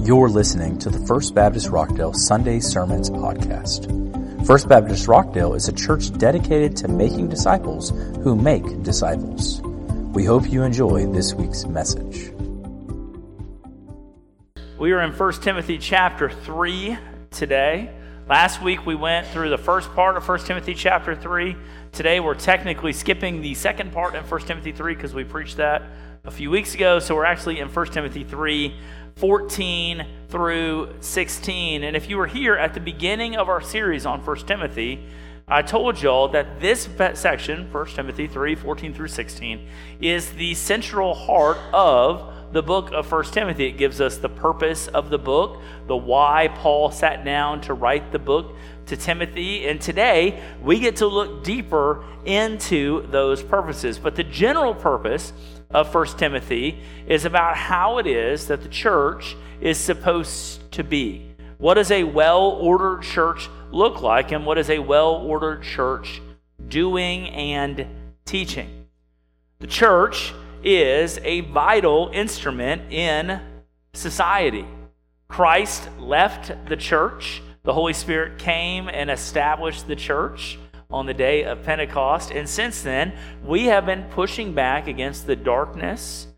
You're listening to the First Baptist Rockdale Sunday Sermons podcast. First Baptist Rockdale is a church dedicated to making disciples who make disciples. We hope you enjoy this week's message. We are in 1 Timothy chapter 3 today. Last week we went through the first part of 1 Timothy chapter 3. Today we're technically skipping the second part in 1 Timothy 3 because we preached that a few weeks ago. So we're actually in 1 Timothy 3, 14 through 16. And if you were here at the beginning of our series on 1 Timothy, I told y'all that this section, 1 Timothy 3, 14 through 16, is the central heart of the book of 1 Timothy. It gives us the purpose of the book, the why Paul sat down to write the book to Timothy. And today, we get to look deeper into those purposes. But the general purpose of 1 Timothy is about how it is that the church is supposed to be. What does a well-ordered church look like, and what is a well-ordered church doing and teaching? The church is a vital instrument in society. Christ left the church. The Holy Spirit came and established the church on the day of Pentecost. And since then, we have been pushing back against the darkness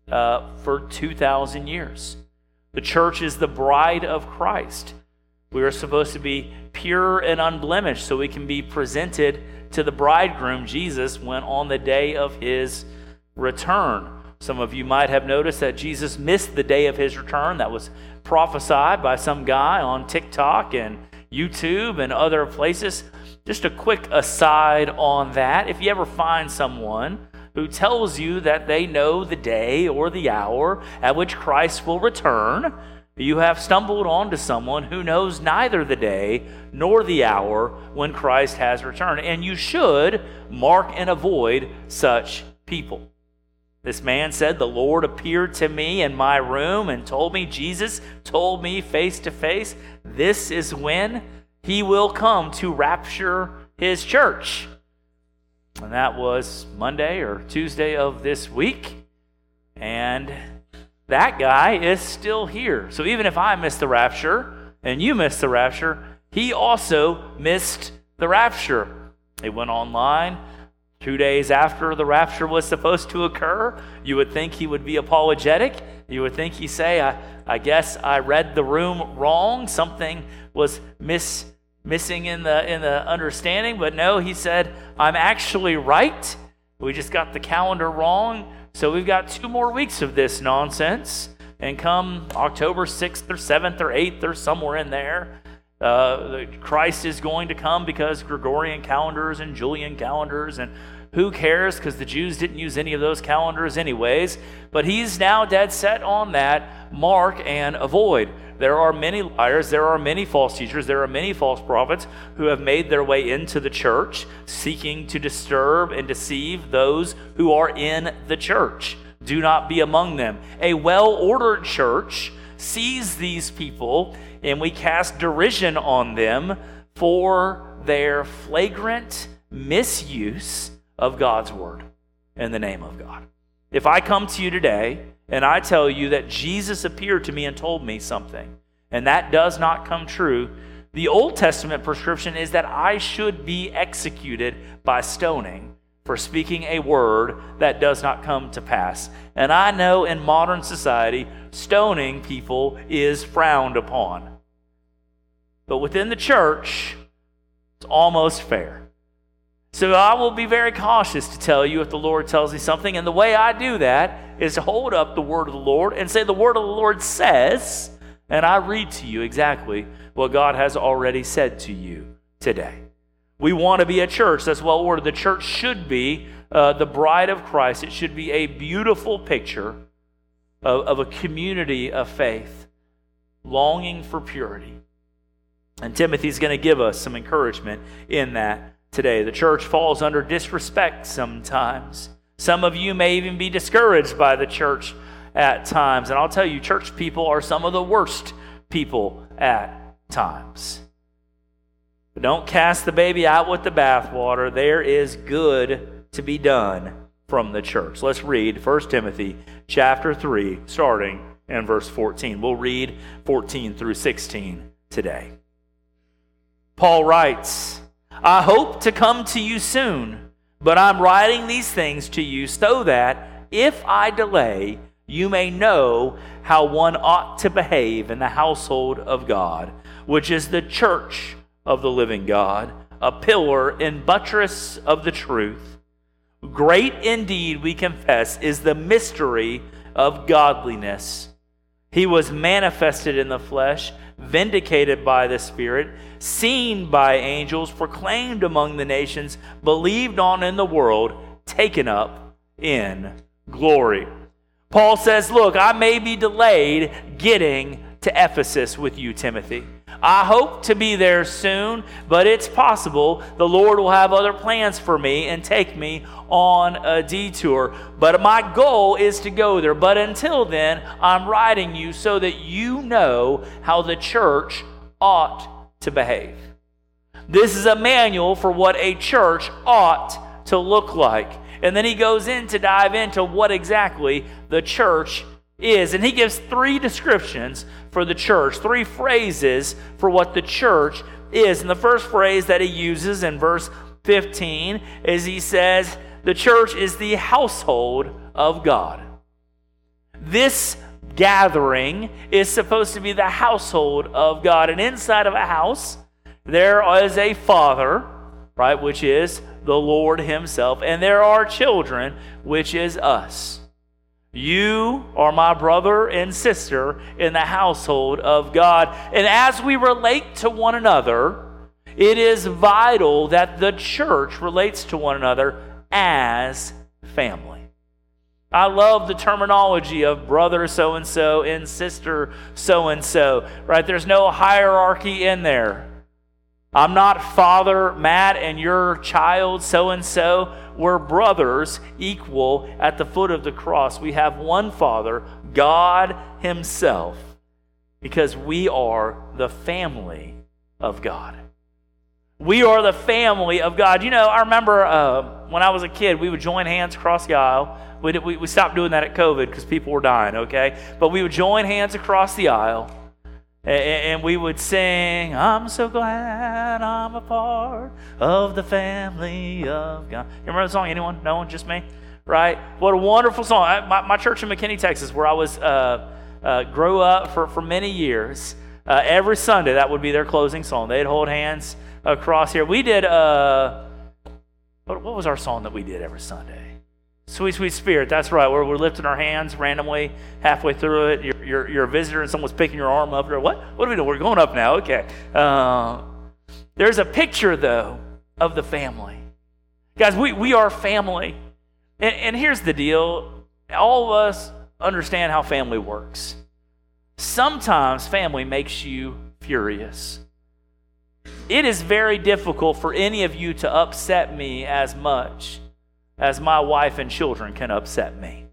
for 2,000 years. The church is the bride of Christ. We are supposed to be pure and unblemished so we can be presented to the bridegroom, Jesus, when on the day of his return. Some of you might have noticed that Jesus missed the day of his return. That was prophesied by some guy on TikTok and YouTube and other places. Just a quick aside on that. If you ever find someone who tells you that they know the day or the hour at which Christ will return, you have stumbled onto someone who knows neither the day nor the hour when Christ has returned. And you should mark and avoid such people. This man said, "The Lord appeared to me in my room and told me," Jesus told me face to face, "this is when he will come to rapture his church." And that was Monday or Tuesday of this week. And that guy is still here. So even if I missed the rapture and you missed the rapture, he also missed the rapture. He went online 2 days after the rapture was supposed to occur. You would think he would be apologetic. You would think he'd say, I guess I read the room wrong. Something was missing in the understanding. But no, he said, I'm actually right. We just got the calendar wrong. So we've got 2 more weeks of this nonsense. And come October 6th or 7th or 8th or somewhere in there, Christ is going to come because Gregorian calendars and Julian calendars, and who cares, because the Jews didn't use any of those calendars anyways. But he's now dead set on that. Mark and avoid. There are many liars, there are many false teachers, there are many false prophets who have made their way into the church, seeking to disturb and deceive those who are in the church. Do not be among them. A well-ordered church sees these people, and we cast derision on them for their flagrant misuse of God's word in the name of God. If I come to you today and I tell you that Jesus appeared to me and told me something, and that does not come true, the Old Testament prescription is that I should be executed by stoning for speaking a word that does not come to pass. And I know in modern society, stoning people is frowned upon. But within the church, it's almost fair. So I will be very cautious to tell you if the Lord tells me something. And the way I do that is to hold up the word of the Lord and say, the word of the Lord says, and I read to you exactly what God has already said to you today. We want to be a church that's well ordered. The church should be the bride of Christ. It should be a beautiful picture of a community of faith, longing for purity. And Timothy's going to give us some encouragement in that today. The church falls under disrespect sometimes. Some of you may even be discouraged by the church at times. And I'll tell you, church people are some of the worst people at times. But don't cast the baby out with the bathwater. There is good to be done from the church. Let's read 1 Timothy chapter 3, starting in verse 14. We'll read 14 through 16 today. Paul writes, I hope to come to you soon, but I'm writing these things to you so that if I delay, you may know how one ought to behave in the household of God, which is the church of the living God, a pillar and buttress of the truth. Great indeed, we confess, is the mystery of godliness. He was manifested in the flesh, vindicated by the Spirit, seen by angels, proclaimed among the nations, believed on in the world, taken up in glory. Paul says, look, I may be delayed getting to Ephesus with you, Timothy. I hope to be there soon, but it's possible the Lord will have other plans for me and take me on a detour. But my goal is to go there. But until then, I'm writing you so that you know how the church ought to behave. This is a manual for what a church ought to look like. And then he goes in to dive into what exactly the church is. And he gives 3 descriptions for the church, 3 phrases for what the church is. And the first phrase that he uses in verse 15 is he says, the church is the household of God. This gathering is supposed to be the household of God. And inside of a house, there is a father, right, which is the Lord himself. And there are children, which is us. You are my brother and sister in the household of God. And as we relate to one another, it is vital that the church relates to one another as family. I love the terminology of brother so-and-so and sister so-and-so, right? There's no hierarchy in there. I'm not Father Matt and your child so-and-so. We're brothers equal at the foot of the cross. We have one Father, God himself, because we are the family of God. We are the family of God. You know, I remember when I was a kid, we would join hands across the aisle. We stopped doing that at COVID because people were dying, okay? But we would join hands across the aisle. And we would sing, I'm so glad I'm a part of the family of God. You remember the song? Anyone? No one? Just me? Right? What a wonderful song. My church in McKinney, Texas, where I was grew up for many years, every Sunday that would be their closing song. They'd hold hands across here. We did, what was our song that we did every Sunday? Sweet, Sweet Spirit, that's right. We're lifting our hands randomly halfway through it. You're a visitor and someone's picking your arm up. Or what? What are we doing? We're going up now. Okay. There's a picture, though, of the family. Guys, we are family. And here's the deal. All of us understand how family works. Sometimes family makes you furious. It is very difficult for any of you to upset me as much as my wife and children can upset me.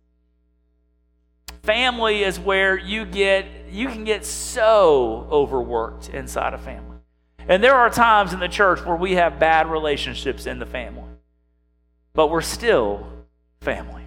Family is where you can get so overworked inside a family. And there are times in the church where we have bad relationships in the family. But we're still family.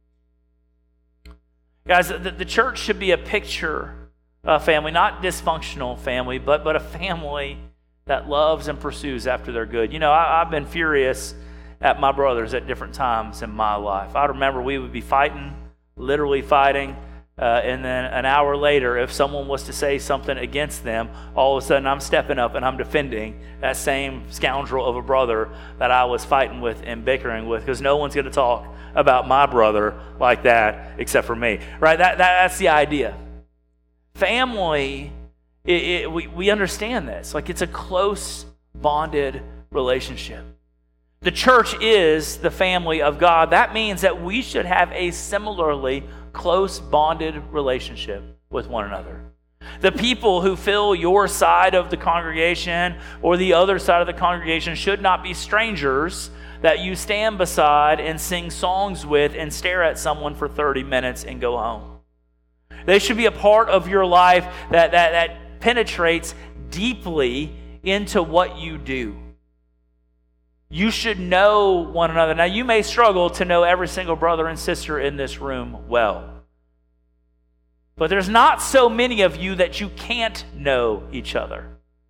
Guys, the church should be a picture of family, not dysfunctional family, but a family that loves and pursues after their good. You know, I've been furious at my brothers at different times in my life. I remember we would be fighting, literally fighting, and then an hour later, if someone was to say something against them, all of a sudden I'm stepping up and I'm defending that same scoundrel of a brother that I was fighting with and bickering with, because no one's going to talk about my brother like that except for me, right? That's the idea. Family, we understand this. Like, it's a close, bonded relationship. The church is the family of God. That means that we should have a similarly close, bonded relationship with one another. The people who fill your side of the congregation or the other side of the congregation should not be strangers that you stand beside and sing songs with and stare at someone for 30 minutes and go home. They should be a part of your life that penetrates deeply into what you do. You should know one another. Now, you may struggle to know every single brother and sister in this room well. But there's not so many of you that you can't know each other.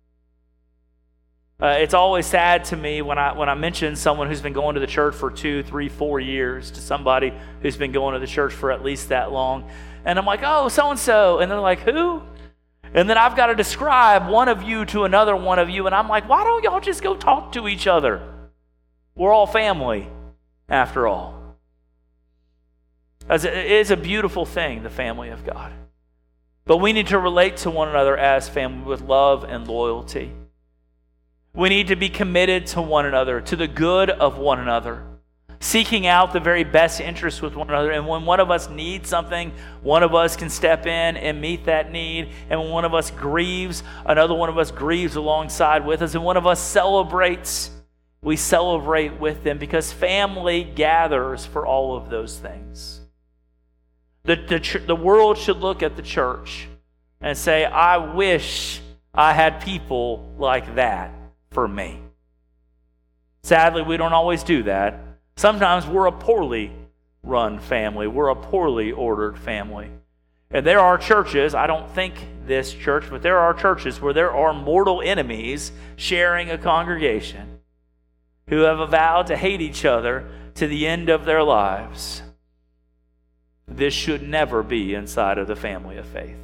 It's always sad to me when I mention someone who's been going to the church for 2, 3, 4 years to somebody who's been going to the church for at least that long. And I'm like, oh, so-and-so. And they're like, who? And then I've got to describe one of you to another one of you. And I'm like, why don't y'all just go talk to each other? We're all family, after all. It is a beautiful thing, the family of God. But we need to relate to one another as family with love and loyalty. We need to be committed to one another, to the good of one another, seeking out the very best interests with one another. And when one of us needs something, one of us can step in and meet that need. And when one of us grieves, another one of us grieves alongside with us. And one of us celebrates, we celebrate with them, because family gathers for all of those things. The world should look at the church and say, I wish I had people like that for me. Sadly, we don't always do that. Sometimes we're a poorly run family. We're a poorly ordered family. And there are churches, I don't think this church, but there are churches where there are mortal enemies sharing a congregation who have vowed to hate each other to the end of their lives. This should never be inside of the family of faith.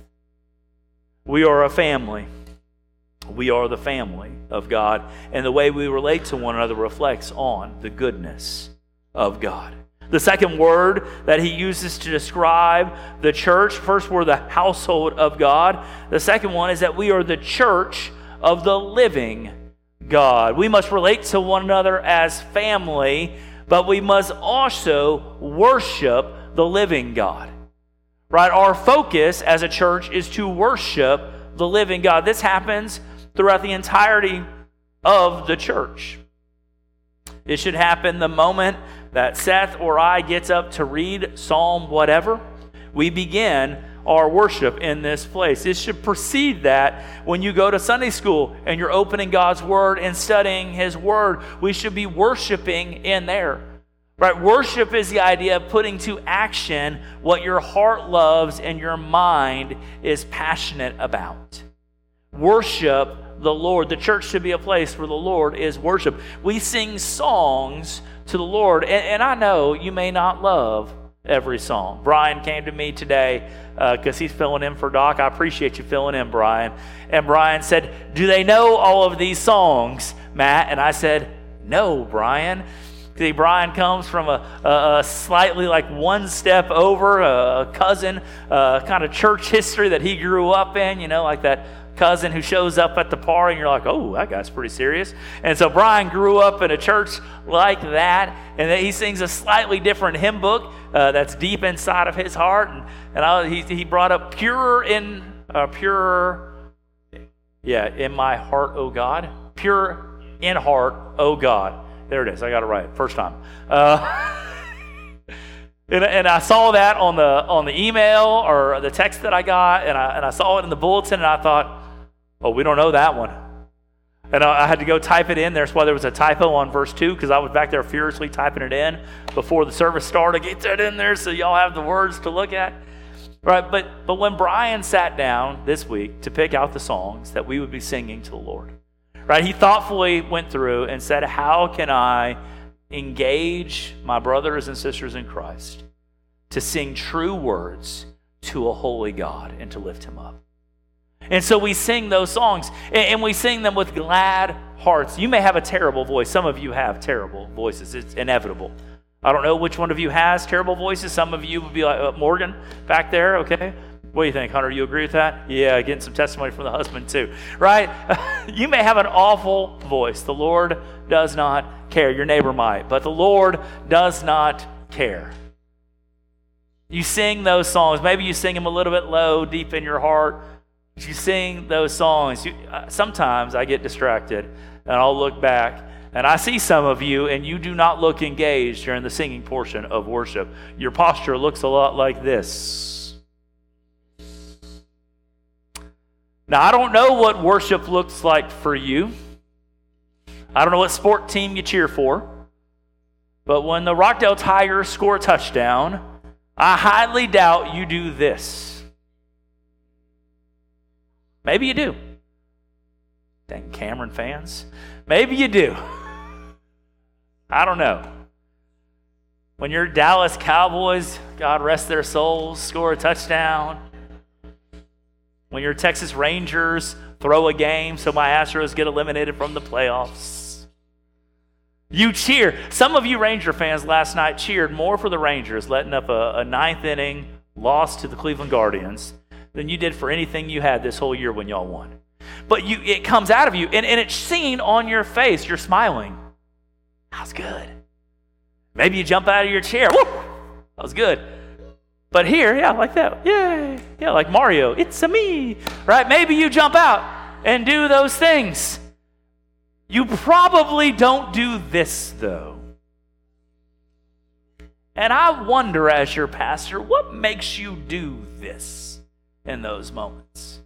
We are a family. We are the family of God, and the way we relate to one another reflects on the goodness of God. The second word that he uses to describe the church, first we're the household of God. The second one is that we are the church of the living God. We must relate to one another as family, but we must also worship the living God. Right? Our focus as a church is to worship the living God. This happens throughout the entirety of the church. It should happen the moment that Seth or I gets up to read Psalm whatever. We begin our worship in this place. It should precede that when you go to Sunday school and you're opening God's Word and studying His Word. We should be worshiping in there. Right? Worship is the idea of putting to action what your heart loves and your mind is passionate about. Worship the Lord. The church should be a place where the Lord is worshiped. We sing songs to the Lord, and I know you may not love every song. Brian came to me today because he's filling in for Doc. I appreciate you filling in, Brian. And Brian said, do they know all of these songs, Matt? And I said, no, Brian. See, Brian comes from a slightly like one step over, a cousin, kind of church history that he grew up in, like that cousin who shows up at the party and you're like, oh, that guy's pretty serious. And so Brian grew up in a church like that, and then he sings a slightly different hymn book that's deep inside of his heart. And he brought up in my heart, oh God. Pure in heart, oh God. There it is. I got it right. First time. And I saw that on the email or the text that I got, and I saw it in the bulletin, and I thought, oh, we don't know that one. And I had to go type it in. That's why there was a typo on verse 2, because I was back there furiously typing it in before the service started. Get that in there so y'all have the words to look at. Right? But when Brian sat down this week to pick out the songs that we would be singing to the Lord, right? He thoughtfully went through and said, how can I engage my brothers and sisters in Christ to sing true words to a holy God and to lift Him up? And so we sing those songs, and we sing them with glad hearts. You may have a terrible voice. Some of you have terrible voices. It's inevitable. I don't know which one of you has terrible voices. Some of you would be like Morgan back there, okay? What do you think, Hunter? You agree with that? Yeah, getting some testimony from the husband too, right? You may have an awful voice. The Lord does not care. Your neighbor might, but the Lord does not care. You sing those songs. Maybe you sing them a little bit low, deep in your heart. You sing those songs. Sometimes I get distracted, and I'll look back, and I see some of you, and you do not look engaged during the singing portion of worship. Your posture looks a lot like this. Now, I don't know what worship looks like for you. I don't know what sport team you cheer for. But when the Rockdale Tigers score a touchdown, I highly doubt you do this. Maybe you do. Dang Cameron fans. Maybe you do. I don't know. When your Dallas Cowboys, God rest their souls, score a touchdown. When your Texas Rangers throw a game so my Astros get eliminated from the playoffs. You cheer. Some of you Ranger fans last night cheered more for the Rangers letting up a ninth inning loss to the Cleveland Guardians than you did for anything you had this whole year when y'all won. But it comes out of you, and it's seen on your face. You're smiling. That was good. Maybe you jump out of your chair. Woo! That was good. But here, yeah, like that. Yay. Yeah, like Mario. It's a me. Right? Maybe you jump out and do those things. You probably don't do this, though. And I wonder, as your pastor, what makes you do this in those moments?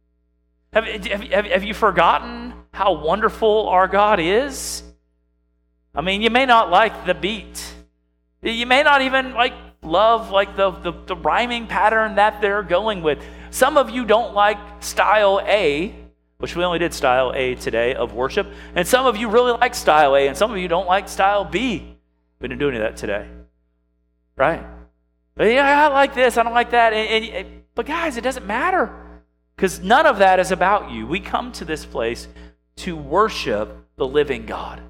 Have you forgotten how wonderful our God is? I mean, you may not like the beat. You may not even love the rhyming pattern that they're going with. Some of you don't like style A, which we only did style A today of worship. And some of you really like style A, and some of you don't like style B. We didn't do any of that today. Right? But yeah, I like this, I don't like that. But guys, it doesn't matter. Because none of that is about you. We come to this place to worship the living God.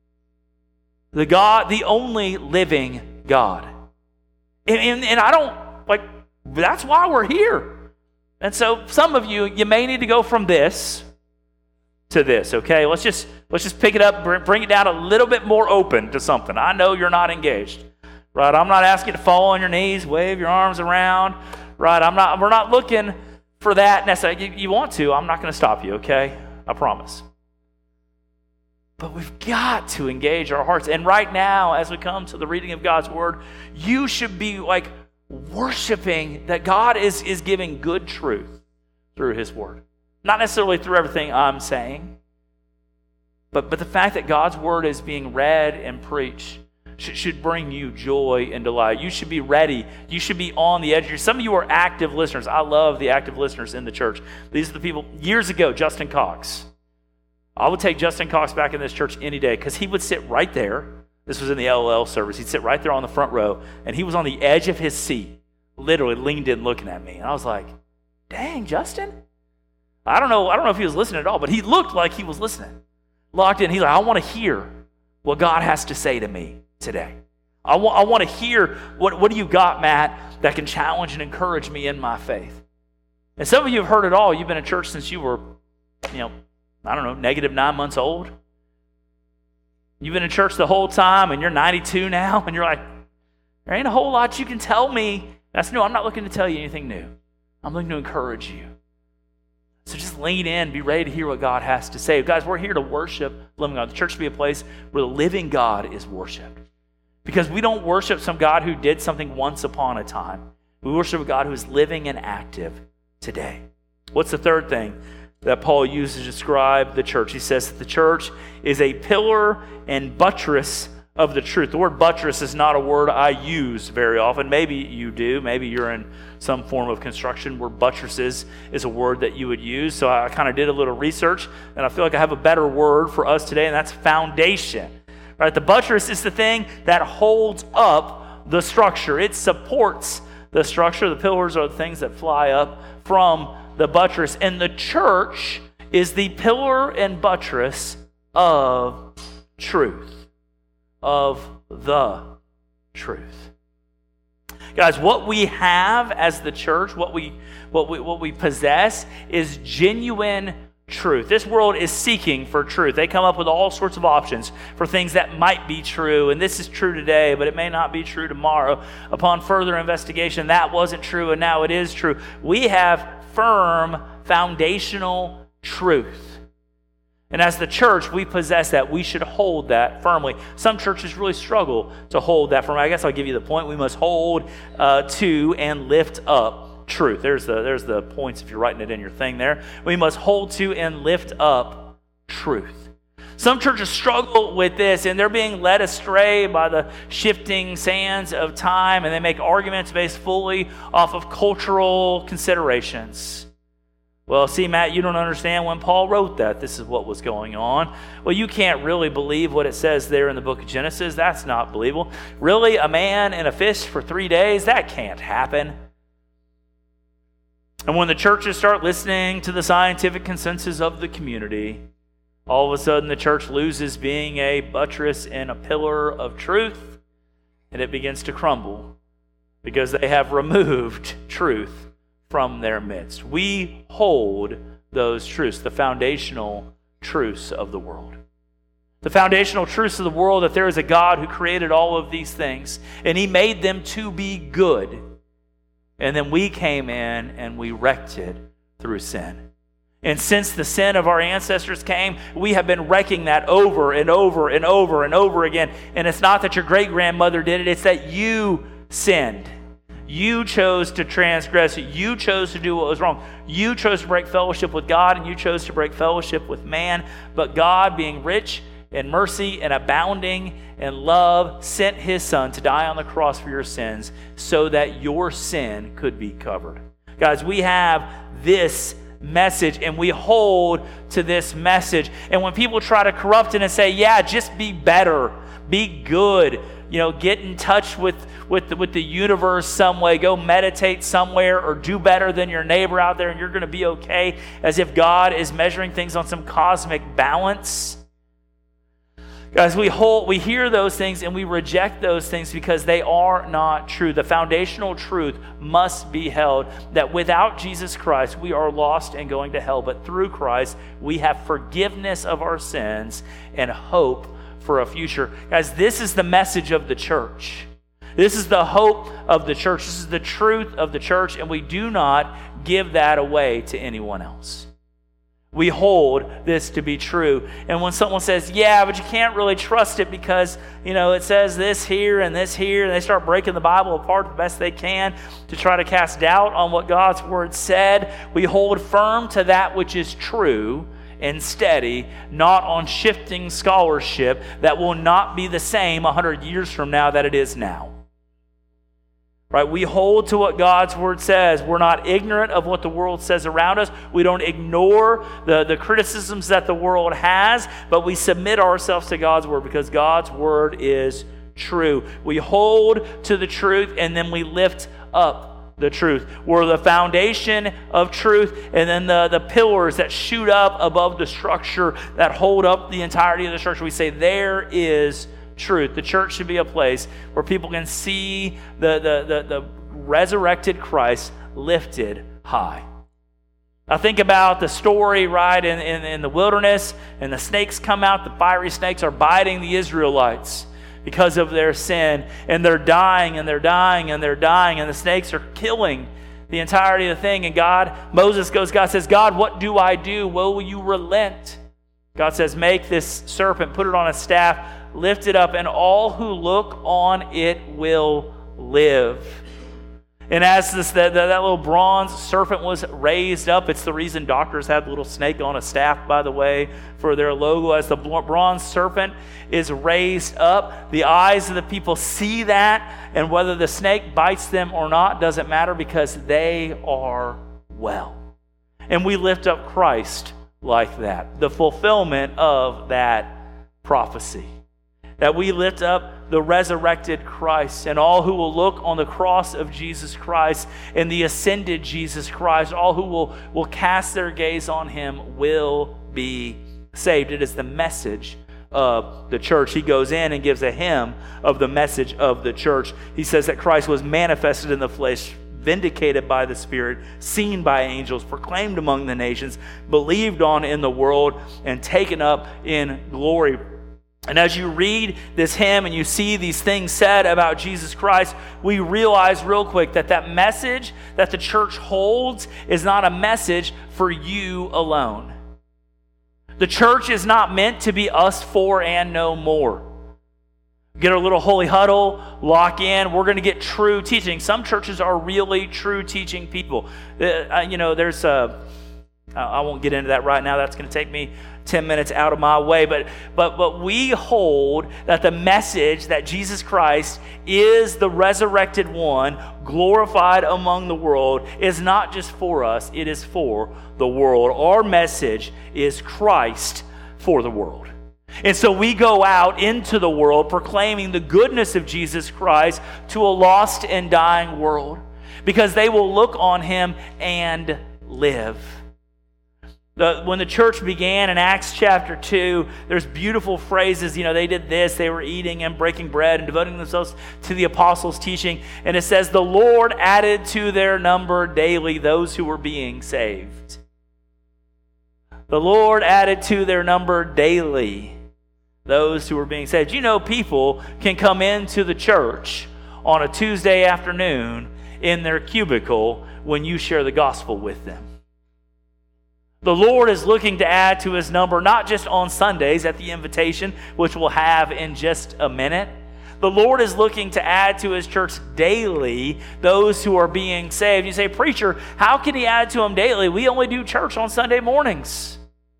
The God, the only living God. And I don't, that's why we're here. And so some of you may need to go from this to this, okay? Let's just pick it up, bring it down a little bit more open to something. I know you're not engaged, right? I'm not asking you to fall on your knees, wave your arms around, right? We're not looking for that necessarily. You want to, I'm not going to stop you, okay? I promise. But we've got to engage our hearts. And right now, as we come to the reading of God's word, you should be worshiping that God is giving good truth through his word. Not necessarily through everything I'm saying, but the fact that God's word is being read and preached should bring you joy and delight. You should be ready. You should be on the edge. Some of you are active listeners. I love the active listeners in the church. These are the people, years ago, Justin Cox. I would take Justin Cox back in this church any day because he would sit right there. This was in the LOL service. He'd sit right there on the front row, and he was on the edge of his seat, literally leaned in looking at me. And I was like, dang, Justin? I don't know if he was listening at all, but he looked like he was listening. Locked in. He's like, I want to hear what God has to say to me today. I want to hear what do you got, Matt, that can challenge and encourage me in my faith. And some of you have heard it all. You've been in church since you were, -9 months old. You've been in church the whole time and you're 92 now and you're like, there ain't a whole lot you can tell me. That's new. I'm not looking to tell you anything new. I'm looking to encourage you. So just lean in, be ready to hear what God has to say. Guys, we're here to worship the living God. The church should be a place where the living God is worshiped. Because we don't worship some God who did something once upon a time. We worship a God who is living and active today. What's the third thing that Paul uses to describe the church? He says that the church is a pillar and buttress of the truth. The word buttress is not a word I use very often. Maybe you do. Maybe you're in some form of construction where buttresses is a word that you would use. So I kind of did a little research, and I feel like I have a better word for us today, and that's foundation. Right? The buttress is the thing that holds up the structure. It supports the structure. The pillars are the things that fly up from the buttress. And the church is the pillar and buttress of truth. Of the truth. Guys, what we have as the church, what we possess is genuine truth. This world is seeking for truth. They come up with all sorts of options for things that might be true, and this is true today, but it may not be true tomorrow. Upon further investigation, that wasn't true, and now it is true. We have firm, foundational truth. And as the church, we possess that. We should hold that firmly. Some churches really struggle to hold that firmly. I guess I'll give you the point. We must hold to and lift up truth. There's the points if you're writing it in your thing there. We must hold to and lift up truth. Some churches struggle with this, and they're being led astray by the shifting sands of time, and they make arguments based fully off of cultural considerations. Well, see, Matt, you don't understand when Paul wrote that. This is what was going on. Well, you can't really believe what it says there in the book of Genesis. That's not believable. Really, a man and a fish for 3 days? That can't happen. And when the churches start listening to the scientific consensus of the community, all of a sudden the church loses being a buttress and a pillar of truth, and it begins to crumble because they have removed truth from their midst. We hold those truths, the foundational truths of the world. The foundational truths of the world, that there is a God who created all of these things, and He made them to be good. And then we came in and we wrecked it through sin. And since the sin of our ancestors came, we have been wrecking that over and over and over and over again. And it's not that your great-grandmother did it, it's that you sinned. You chose to transgress. You chose to do what was wrong. You chose to break fellowship with God, and you chose to break fellowship with man. But God, being rich in mercy and abounding in love, sent His Son to die on the cross for your sins so that your sin could be covered. Guys, we have this message, and we hold to this message. And when people try to corrupt it and say, yeah, just be better, be good, get in touch with the universe some way, go meditate somewhere or do better than your neighbor out there and you're going to be okay, as if God is measuring things on some cosmic balance. Guys, we hear those things and we reject those things because they are not true. The foundational truth must be held that without Jesus Christ, we are lost and going to hell. But through Christ, we have forgiveness of our sins and hope for a future. Guys, this is the message of the church. This is the hope of the church. This is the truth of the church, and we do not give that away to anyone else. We hold this to be true. And when someone says, yeah, but you can't really trust it because, it says this here, and they start breaking the Bible apart the best they can to try to cast doubt on what God's Word said, we hold firm to that which is true and steady, not on shifting scholarship that will not be the same 100 years from now that it is now. Right? We hold to what God's Word says. We're not ignorant of what the world says around us. We don't ignore the criticisms that the world has, but we submit ourselves to God's Word because God's Word is true. We hold to the truth, and then we lift up the truth. We're the foundation of truth, and then the pillars that shoot up above the structure that hold up the entirety of the structure. We say there is truth. The church should be a place where people can see the resurrected Christ lifted high. Now think about the story, right, in the wilderness, and the snakes come out. The fiery snakes are biting the Israelites because of their sin, and they're dying, and they're dying, and they're dying, and the snakes are killing the entirety of the thing. And God says, God, what do I do? Will you relent? God says, make this serpent, put it on a staff, lift it up, and all who look on it will live. And as that little bronze serpent was raised up, it's the reason doctors have the little snake on a staff, by the way, for their logo. As the bronze serpent is raised up, the eyes of the people see that, and whether the snake bites them or not doesn't matter because they are well. And we lift up Christ like that, the fulfillment of that prophecy. That we lift up the resurrected Christ, and all who will look on the cross of Jesus Christ and the ascended Jesus Christ, all who will cast their gaze on Him will be saved. It is the message of the church. He goes in and gives a hymn of the message of the church. He says that Christ was manifested in the flesh, vindicated by the Spirit, seen by angels, proclaimed among the nations, believed on in the world, and taken up in glory. And as you read this hymn and you see these things said about Jesus Christ, we realize real quick that message that the church holds is not a message for you alone. The church is not meant to be us four and no more. Get a little holy huddle, lock in. We're going to get true teaching. Some churches are really true teaching people. There's I won't get into that right now. That's going to take me 10 minutes out of my way. But we hold that the message that Jesus Christ is the resurrected one, glorified among the world, is not just for us, it is for the world. Our message is Christ for the world. And so we go out into the world proclaiming the goodness of Jesus Christ to a lost and dying world, because they will look on him and live. When the church began in Acts chapter 2, there's beautiful phrases. They did this. They were eating and breaking bread and devoting themselves to the apostles' teaching. And it says, the Lord added to their number daily those who were being saved. The Lord added to their number daily those who were being saved. People can come into the church on a Tuesday afternoon in their cubicle when you share the gospel with them. The Lord is looking to add to his number, not just on Sundays at the invitation, which we'll have in just a minute. The Lord is looking to add to his church daily those who are being saved. You say, preacher, how can he add to them daily? We only do church on Sunday mornings.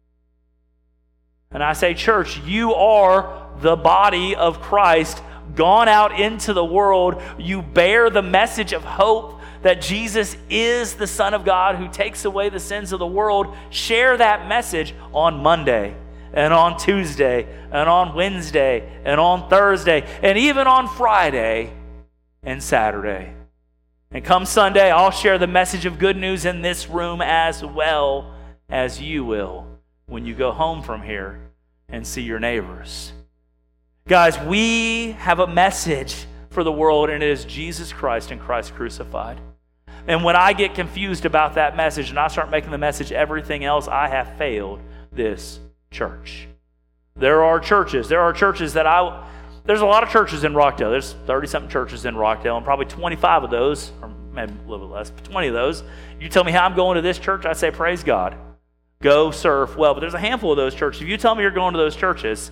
And I say, church, you are the body of Christ gone out into the world. You bear the message of hope that Jesus is the Son of God who takes away the sins of the world. Share that message on Monday and on Tuesday and on Wednesday and on Thursday and even on Friday and Saturday. And come Sunday, I'll share the message of good news in this room as well as you will when you go home from here and see your neighbors. Guys, we have a message for the world, and it is Jesus Christ and Christ crucified. And when I get confused about that message and I start making the message everything else, I have failed this church. There are churches that there's a lot of churches in Rockdale. There's 30-something churches in Rockdale, and probably 25 of those, or maybe a little bit less, but 20 of those, you tell me how I'm going to this church, I say, praise God. Go serve well. But there's a handful of those churches. If you tell me you're going to those churches,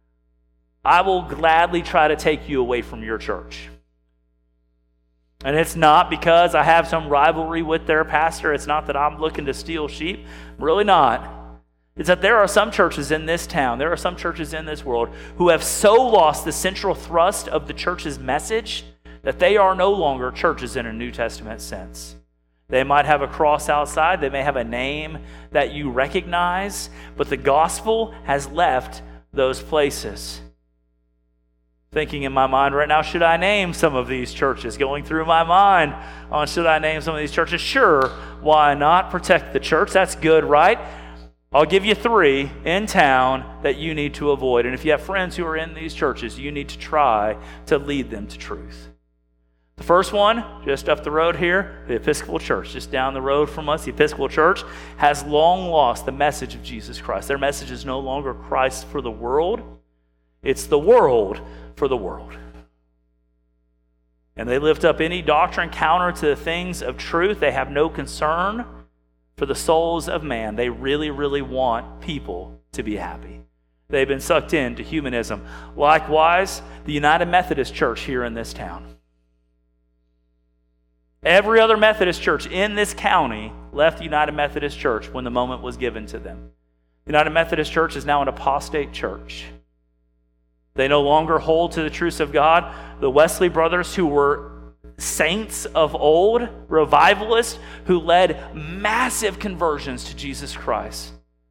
I will gladly try to take you away from your church. And it's not because I have some rivalry with their pastor. It's not that I'm looking to steal sheep. Really not. It's that there are some churches in this town, there are some churches in this world who have so lost the central thrust of the church's message that they are no longer churches in a New Testament sense. They might have a cross outside. They may have a name that you recognize, but the gospel has left those places. Thinking in my mind right now, should I name some of these churches? Going through my mind on should I name some of these churches? Sure, why not? Protect the church. That's good, right? I'll give you 3 in town that you need to avoid. And if you have friends who are in these churches, you need to try to lead them to truth. The first one, just up the road here, the Episcopal Church, just down the road from us, the Episcopal Church has long lost the message of Jesus Christ. Their message is no longer Christ for the world. It's the world for the world. And they lift up any doctrine counter to the things of truth. They have no concern for the souls of man. They really, really want people to be happy. They've been sucked into humanism. Likewise, the United Methodist Church here in this town. Every other Methodist church in this county left the United Methodist Church when the moment was given to them. The United Methodist Church is now an apostate church. They no longer hold to the truths of God. The Wesley brothers, who were saints of old, revivalists, who led massive conversions to Jesus Christ.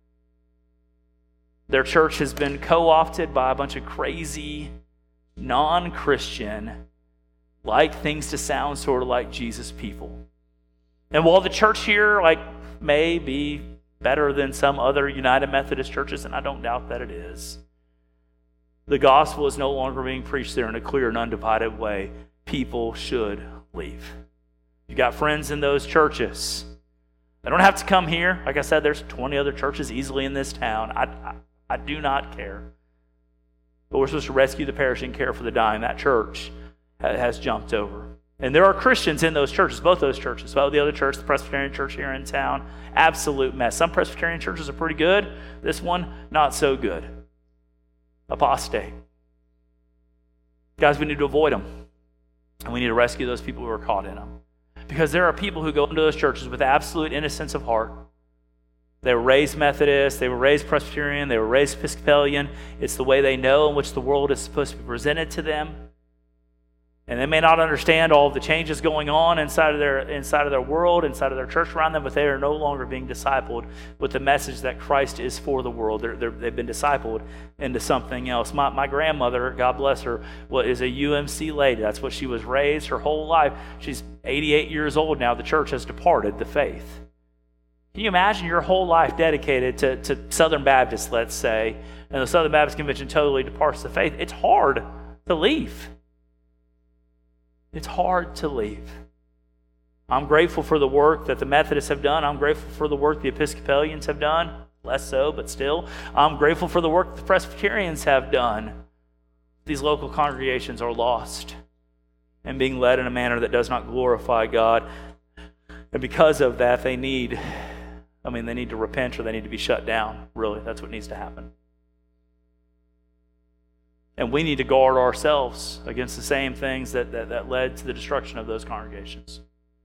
Their church has been co-opted by a bunch of crazy, non-Christian, like things to sound sort of like Jesus people. And while the church here may be better than some other United Methodist churches, and I don't doubt that it is, the gospel is no longer being preached there in a clear and undivided way. People should leave. You got friends in those churches. They don't have to come here. Like I said, there's 20 other churches easily in this town. I do not care. But we're supposed to rescue the perishing, care for the dying. That church has jumped over. And there are Christians in those churches, both those churches. Well, the other church, the Presbyterian church here in town, absolute mess. Some Presbyterian churches are pretty good. This one, not so good. Apostate. Guys, we need to avoid them. And we need to rescue those people who are caught in them. Because there are people who go into those churches with absolute innocence of heart. They were raised Methodist, they were raised Presbyterian, they were raised Episcopalian. It's the way they know in which the world is supposed to be presented to them. And they may not understand all of the changes going on inside of their world, inside of their church around them, but they are no longer being discipled with the message that Christ is for the world. They've been discipled into something else. My grandmother, God bless her, is a UMC lady. That's what she was raised her whole life. She's 88 years old now. The church has departed the faith. Can you imagine your whole life dedicated to Southern Baptists, let's say, and the Southern Baptist Convention totally departs the faith? It's hard to leave. It's hard to leave. I'm grateful for the work that the Methodists have done. I'm grateful for the work the Episcopalians have done. Less so, but still. I'm grateful for the work the Presbyterians have done. These local congregations are lost and being led in a manner that does not glorify God. And because of that, they need to repent or they need to be shut down. Really, that's what needs to happen. And we need to guard ourselves against the same things that led to the destruction of those congregations,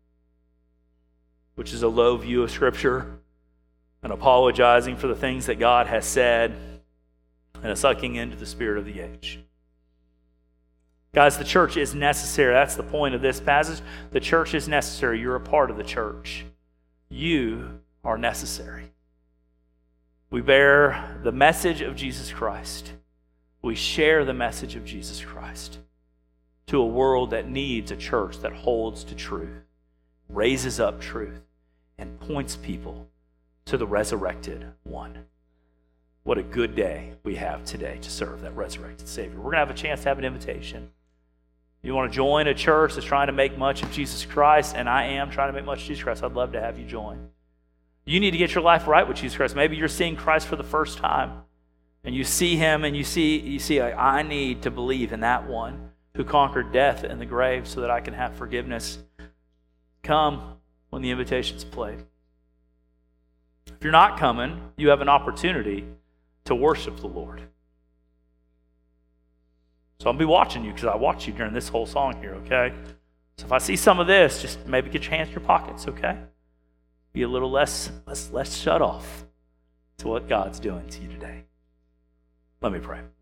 which is a low view of Scripture, and apologizing for the things that God has said, and a sucking into the spirit of the age. Guys, the church is necessary. That's the point of this passage. The church is necessary. You're a part of the church. You are necessary. We bear the message of Jesus Christ. We share the message of Jesus Christ to a world that needs a church that holds to truth, raises up truth, and points people to the resurrected one. What a good day we have today to serve that resurrected Savior. We're going to have a chance to have an invitation. You want to join a church that's trying to make much of Jesus Christ, and I am trying to make much of Jesus Christ, I'd love to have you join. You need to get your life right with Jesus Christ. Maybe you're seeing Christ for the first time. And you see him and you see I need to believe in that one who conquered death and the grave so that I can have forgiveness. Come when the invitation's played. If you're not coming, you have an opportunity to worship the Lord. So I'll be watching you because I watch you during this whole song here, okay? So if I see some of this, just maybe get your hands in your pockets, okay? Be a little less shut off to what God's doing to you today. Let me pray.